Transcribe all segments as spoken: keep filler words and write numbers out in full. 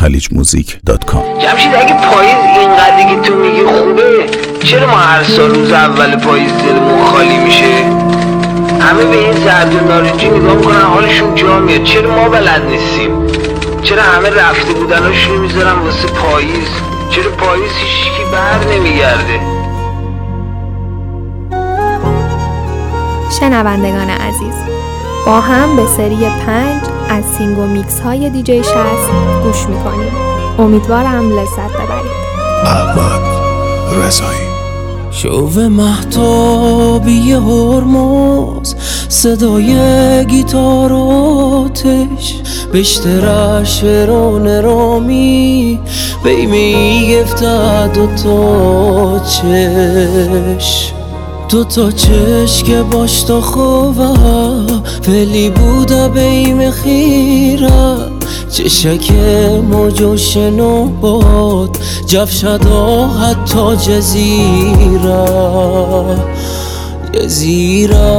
خلیج موزیک دات کام. جمشید اگه پاییز اینقدر که تو میگی خوبه، چرا ما هر سال روز اول پاییز دلمون خالی میشه؟ همه به این زرد و نارنجی نگاه میکنن حالشون جا میاد، چرا ما بلد نیستیم؟ چرا همه رفته بودناشون میذارن واسه پاییز؟ چرا پاییز هیچکی بر نمیگرده؟ شنوندگان عزیز، با هم به سری پنج از سینگو میکس های دیجی شصت گوش میکنیم. امیدوارم لذت ببرید. احمد رضایی. شوق مهتابی هرمز، صدای گیتار و آتش، بیشترش وران رامی بیمی گفته دوتا چش دوتا چش که باش تا خوبه ولی بوده بیم خیره چشک موجوش نوباد جفشدا حتی جزیره جزیره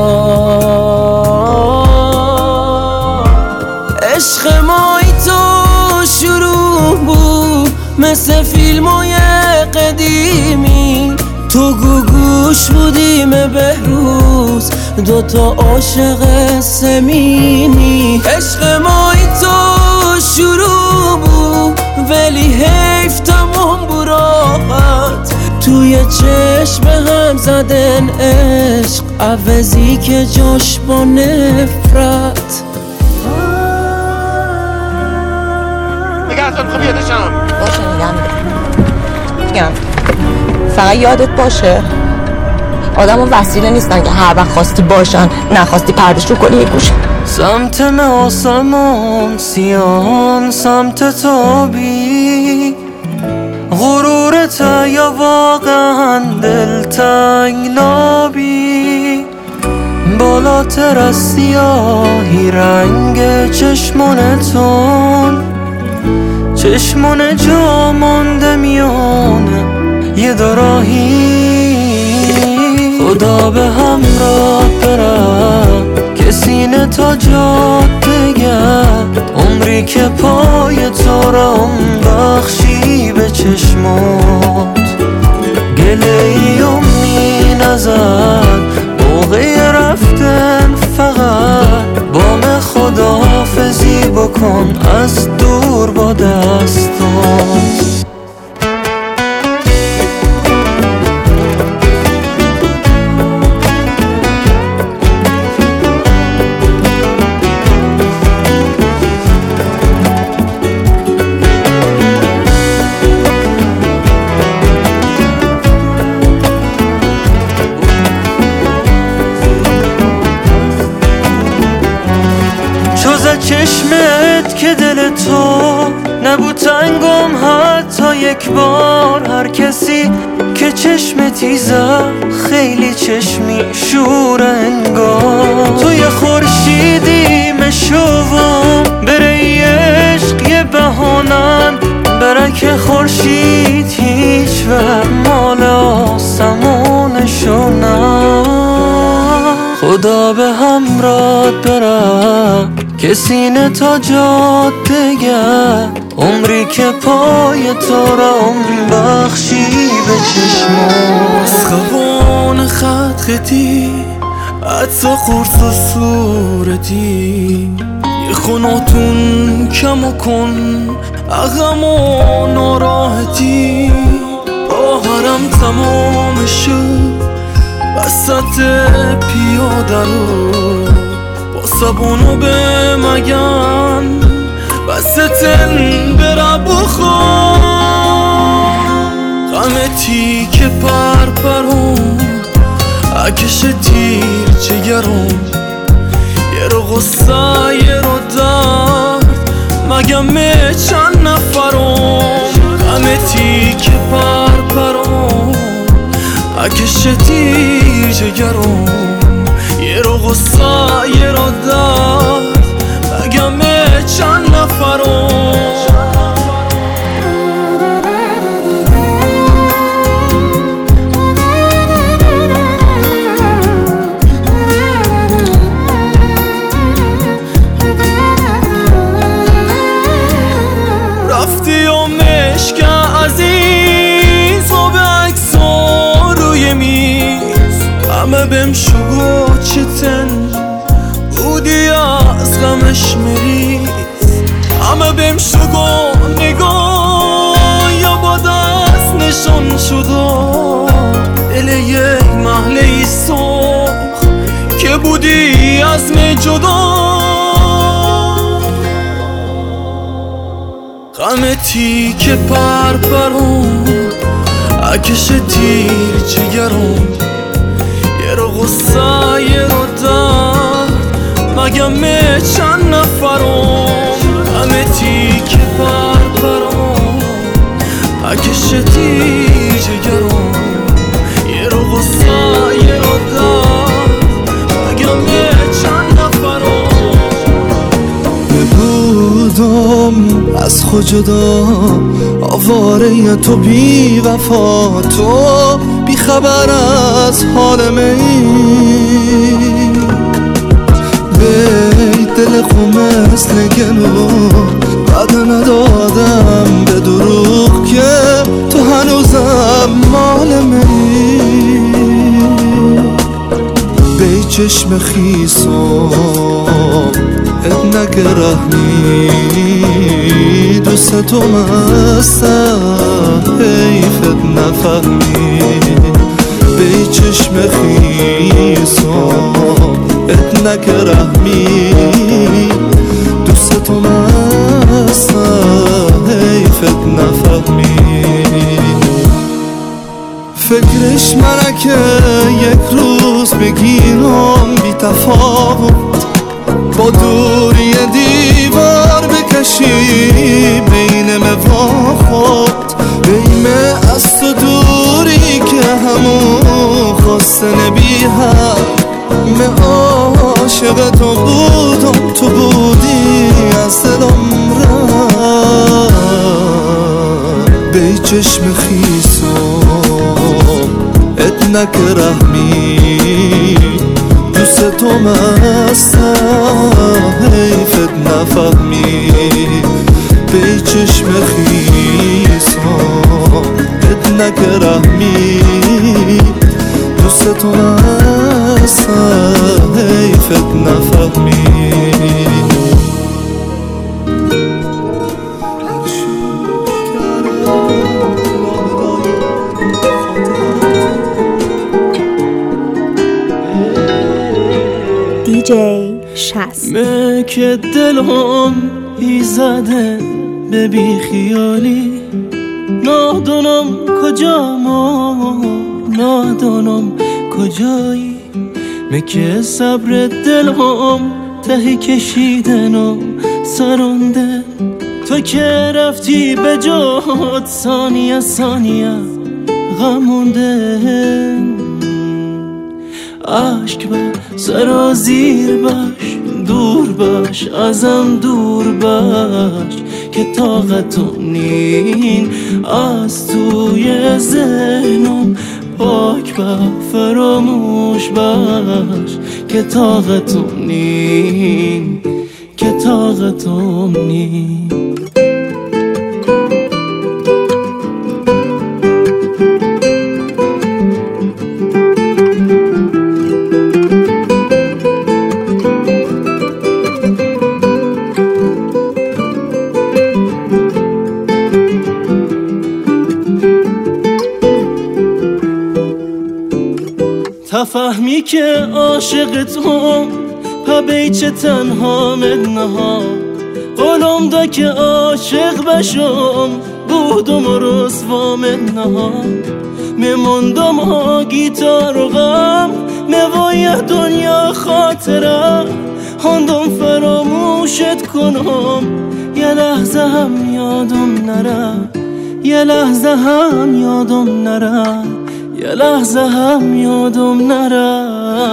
عشق مای تو شروع بود مثل فیلم های قدیمی، تو گوگوش بودیم بهروز دوتا عاشق سمینی. عشق مای تو شروع بود ولی حیف تمام براحت توی چشم هم زدن عشق عوضی که جاش با نفرت. میگه اصلا خوب یادشم باشه میگم میگم فقط یادت باشه آدم ها وسیله نیستن که هر وقت خواستی باشن نخواستی پردش رو کنی یه گوشه. سمت آسمان سیان سمت تابی غرورت یا واقعا دلتنگ نابی بالاتر از سیاهی رنگ چشمانتون چشمان جا مانده میانه یه دراهی. خدا به همراه برم که سینه تا جاده گرد عمری که پای تو را بخشی به چشمات گله ایم می نزد موقع رفتن فقط بام خداحافظی بکن از دور با دستات. چشمت که دل تو نبود تنگم حتی یک بار، هر کسی که چشمتی زد خیلی چشمی شور انگار توی خورشیدی مشوم بره عشق یه بهانن بره که خورشید هیچ وقت مال آسمونشو نه. خدا به همراه برم که سینه تا جاده گرد عمری که پای تو را بخشی به چشمات. خوان خط خطی حتی قرص و صورتی یه خوناتون کم کن اغم و ناراحتی آهرم تمام شد وسط پیاده رو سبونو به مگن بس تن برا بخور غمتی که پر پرون اکش تیر جگرون یه رو غصه یه رو درد مگم چند نفرون غمتی که پر پرون اکش تیر جگرون یه رو غصه یه رو درد بگم چند نفرون. رفتی عشق عزیز و به عکس‌ها روی میز همه بهم شگو چتن بودی از غمش مریض همه بهم شگو نگاه یا با دست نشان شده دل یک محله سرخ که بودی عزم جدا غم تیک پر پرون اکش تیر جگرون یه رو غصه یه رو درد مگمه چند نفرون غم تیک پر پرون اکش تیر جگرون یه رو غصه یه رو درد مگمه چند نفرون بودم از خود جدا آواره تو بی وفا تو بی خبر از حال من بی دل خو مثل گلو بعد ندادم به دروغ که تو هنوزم مال منی بی چشم خیسم ات نگرهنی دوست تو مستم حیفت نفهمی بی چشم خیسم ات نگرهمی دوست تو مستم حیفت نفهمی فکرش منه که یک روز بگیرم بی تفاوت با دوری دیوار بکشی بین موا خود بیمه از تو دوری که همون خواست نبی هم من عاشق تو بودم تو بودی از دلم رفت بی چشم خیسم ات نکرهمی دوست تو مستم حیفت نفهمی بی چشم خیسم ات نکرهمی دوست تو مستم حیفت نفهمی دیجی شصت مکه دلم ایزده به بی خیالی نادونم کجا ما نادونم کجایی مکه صبر دلم ته کشیدن و سرونده تو که رفتی به جهات ثانیه ثانیه غمونده عشق با سر زیر باش دور باش ازم دور باش که طاقتم نین از توی ذهنم پاک با فراموش باش که طاقتم نین که طاقتم نین تفهمی که عاشق تو پا بیچه تنها مدنها قولم دا که عاشق بشم بودم و رسوا مدنها میموندم ها گیتار و غم میوای دنیا خاطره هندم فراموشت کنم یه لحظه هم یادم نره یه لحظه هم یادم نره یه لحظه هم یادم نره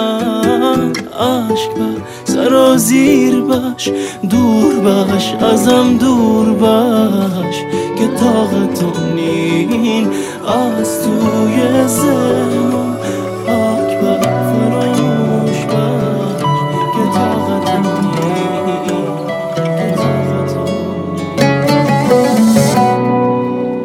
عشق با سر زیر باش دور باش ازم دور باش که طاقتم نین از توی ذهنم پاک با فراموش باش که طاقتم نین که طاقتم نین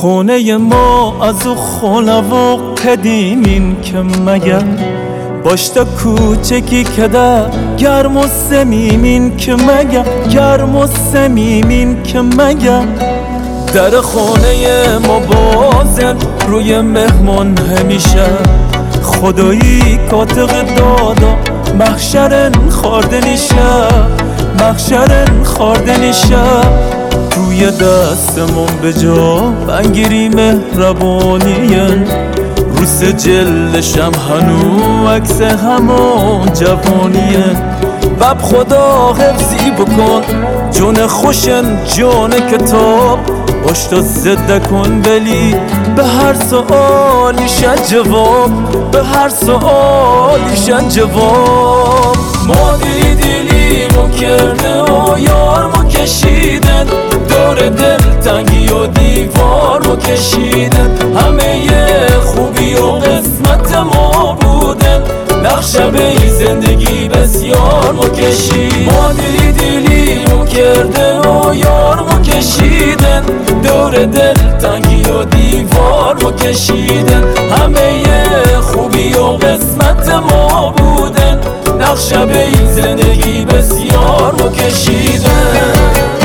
خونه ما از او خونه و قدیمین که مگر باشتا کوچکی که در گرم و سمیمین که مگر گرم و سمیمین که مگر در خونه ما بازن روی مهمان همیشه خدایی کاتق دادا محشرن خاردنیشه محشرن خاردنیشه روی دستمون به جا بنگیری مهربانین رو سجلشم هنو عکس همون جوانیه بب خدا حفظی بکن جون خوشن جون کتاب باشتا زده کن بلی به هر سؤالیشن جواب به هر سؤالیشن جواب ما دیدیلیمو کرده و یارمو کشیدن دور دل تنگی و دیوارمو کشیدن همه خوبی و قسمت ما بودن نقشه به زندگی بسیار مو کشید ما دیدیلیمو کرده و یارمو کشیدن دور دل تنگی و دیوار مو کشیدن همه خوبی و قسمت ما بودن نقشه به زندگی بسیار مو کشیدن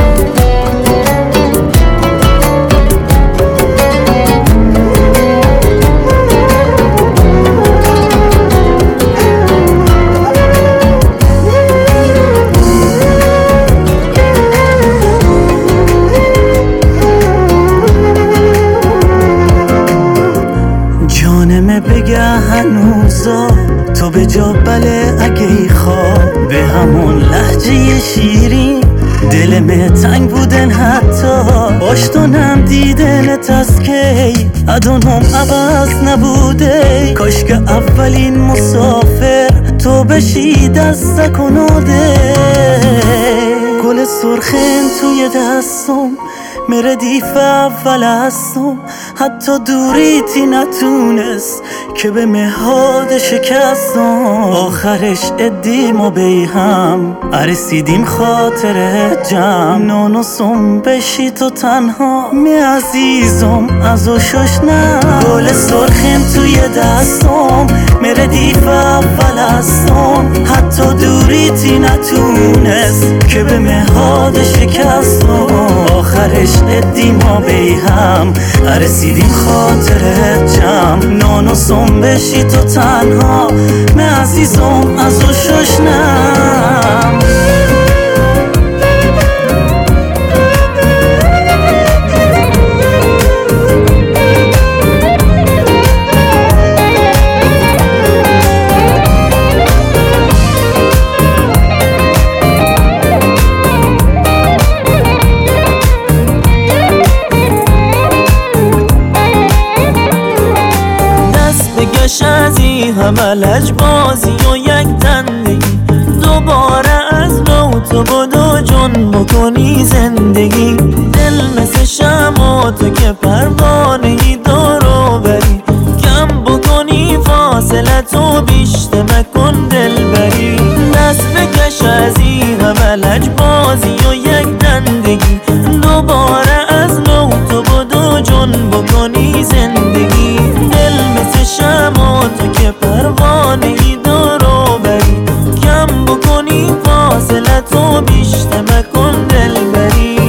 بگه هنوزا تو به جا بله اگه ای خواب به همون لحجه شیرین دلم تنگ بودن حتی باشتونم دیدنت از کی ادونم عوض نبوده کاش که اولین مسافر تو بشی دست کناده گل سرخن توی دستم مردیف اول هستم حتی دوریتی نتونست که به مهاد شکستم آخرش ادیم و بی هم رسیدیم خاطر جمع نانوسم بشی تو تنها می عزیزم از او ششنم گل سرخم توی دستم مردیف اول هستم حتی دوریتی نتونست که به مهاد شکستم آخرش ادیم و بی هم رسیدیم خاطر جمع نانوسم بشی تو تنها من عزیزم از او ششنم شازی همه لجبازی و یک تندگی دوباره از نو تو بدو جون بکنی زندگی دل مثل شما تو که پروانهی دارو بری کم بکنی فاصله تو بیشتر مکن دل بری دست بکش از این همه لجبازی و یک تندگی دوباره از نو تو بدو جون بکنی زندگی دل مثل شما تو که پروانهی دارو بری کم بکنی فاصله تو بیشتر مکن دل بری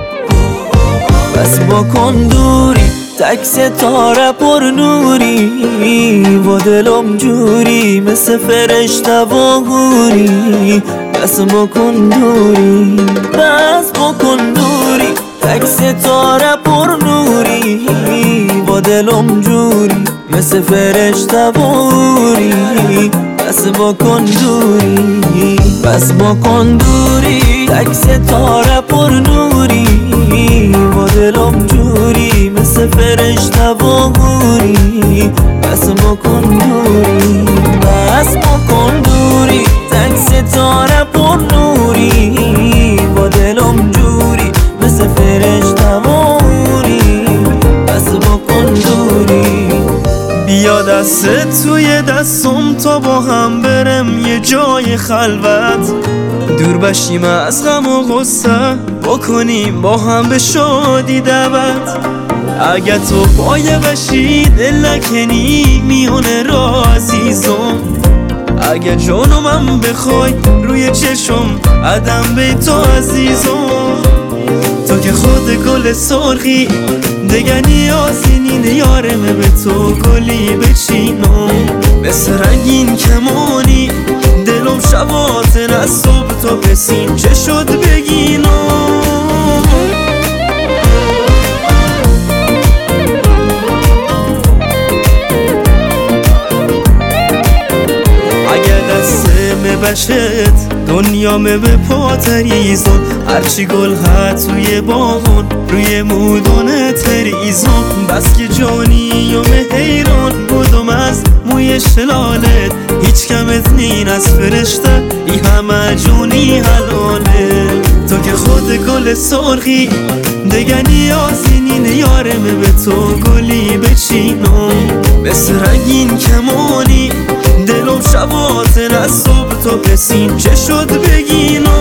بس بکن دوری تک ستاره پر نوری و دلم جوری مثل فرشته و حوری بس بکن دوری بس بکن دوری تک ستاره پر نوری با دلم جوری مثل فرشته و حوری بس بکن دوری بس بکن دوری تک ستاره پر نوری با دلم جوری مثل فرشته و حوری بس بکن دوری بس بکن دوری تک ستاره پر نوری با دلم جوری مثل فرشته و حوری بس بکن دوری بیا دست توی دستم تا با هم برم یه جای خلوت دور بشیم از غم و غصه بکنیم با هم به شادی دعوت اگه تو پای بشی دل نکنی میونه را عزیزم، اگه جانو من بخوای روی چشم عدم به تو عزیزم. تو که خود گل سرخی دیگه نیازی نینه یارمه به تو گلی بچینم، مثل رنگین کمانی دلم شبات از صبح تا بسین چه شد بگینم. بشت دنیامه به پاتریزم، هرچی گل هست توی باغون روی مودون تریزم، بس که جانیم حیران بودم از موی شلالت، هیچ کمت نین از فرشته ای همه جونی حلاله. تو که خود گل سرخی دیگه نیازی نین یارمه به تو گلی بچینم، مثل رنگین کمانی دلم شبات از صبح تا بسین چه شد بگینم.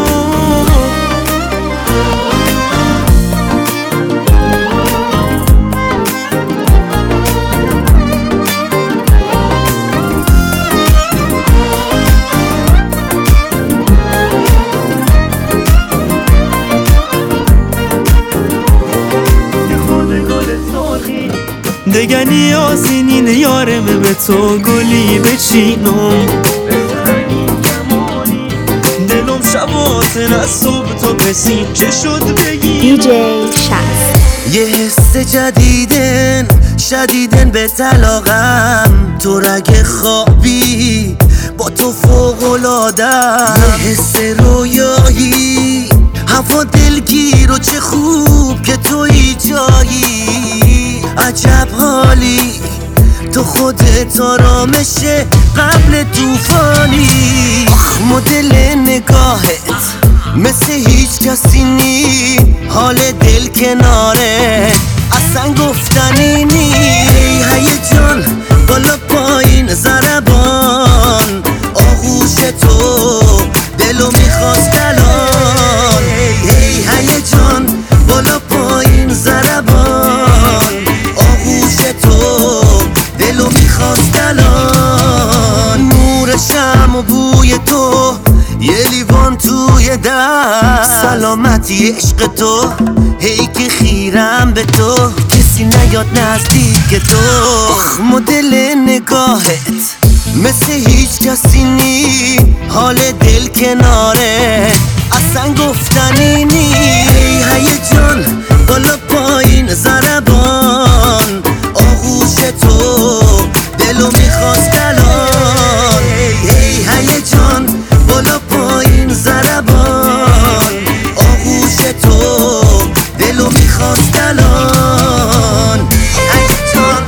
دیگه نیازی نینه یارمه به تو گلی بچینم، دلم شبات از صبح تا بسین چه شد بگی. دیجی شصت. یه حس جدیدن شدیدن به طلاقم، تو رگ خوابی با تو فوق‌العاده‌ام، یه حس رویایی هوا دلگیر و چه خوب که توی جایی، عجب حالی تو خودت آرامشه قبل توفانی. آخ مدل نگاهت مثل هیچ کسی نی، حال دل کناره اصلا گفتنی نی. هیجان بالا پایین ضربان آغوش تو دلو میخواست الان، هیجان بالا پایین ضربان آغوش تو دلو میخواست الان. نور شم و بوی تو یه لیوان توی دست، سلامتی عشق تو هی که خیرم به تو کسی نیاد نزدیک تو. آخ مدل نگاهت مثل هیچ کسی نی، حال دل کناره اصلا گفتنی نی. هیجان بالا پایین ضربان آغوش تو دلو میخواست الان، هیجان بالا پایین ضربان آغوش تو دلو میخواست الان. هیجان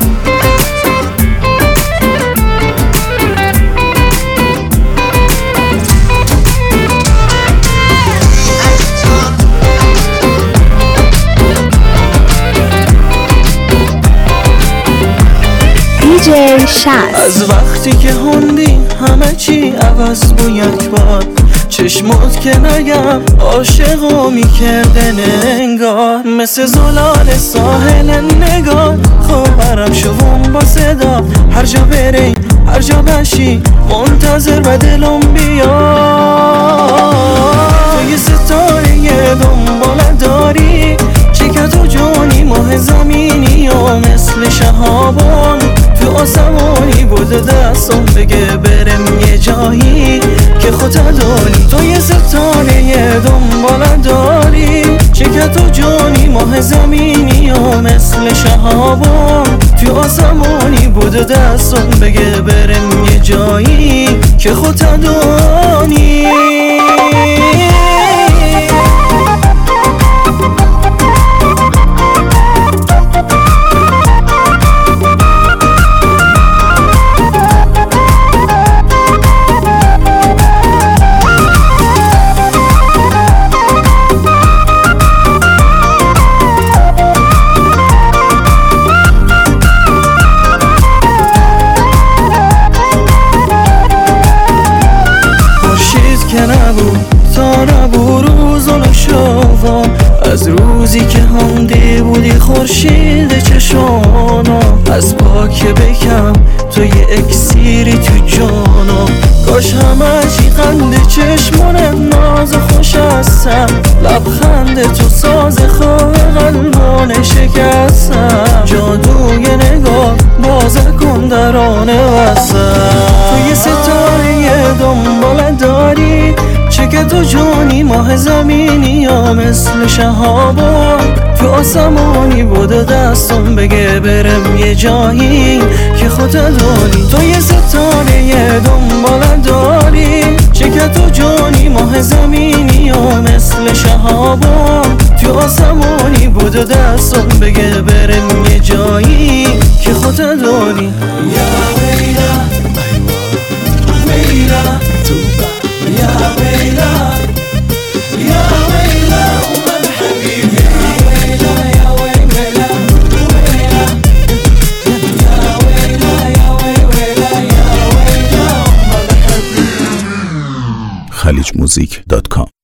دیجی شصت. از وقتی که هندی همه چی عوض باید باد، چشمات که نگم عاشقو میکردن انگار، مثل زلال ساحل نگار خواهرم شوم با صدا، هر جا بری هر جا بشی منتظر و دلم بیاد. تو یه ستاره دنباله داری، چکت و جانی ماه زمینی و مثل شهابان تو آسمانی بوده دستم بگه برم یه جایی که خودت داری. تو یه ستاره دنباله داری، چکت و جانی ماه زمینی و مثل شهابان تو آسمانی بوده دستم بگه برم یه جایی که خودت داری. از روزی که هم دی بود ولی خورشید چشانو از پاک بکم تو یه اکسیری تو جانو. کاش همه چی قند چشمونه ناز خوش هستم، لبخند تو ساز خواه قلبانه شکستم. جادوی نگاه باز کن درانه وسم. تو یه ستاره دنبال داری چه که تو جانی ماه زمینی یا مثل شهابا تو آسمانی بوده دستم بگه برم یه جایی که خودت داری. تو یه ستاره دنبال داری چه که تو جانی ماه زمینی یا مثل شهابا تو آسمانی بوده دستم بگه برم یه جایی که خودت داری. یا ویلا ویلا یا ویلا یا ویلا ومن حبيبي يا ويلا يا ويلا ويلا يا ويلا يا ويلا يا ويلا ومن حبيبي خلیج موزیک دات کام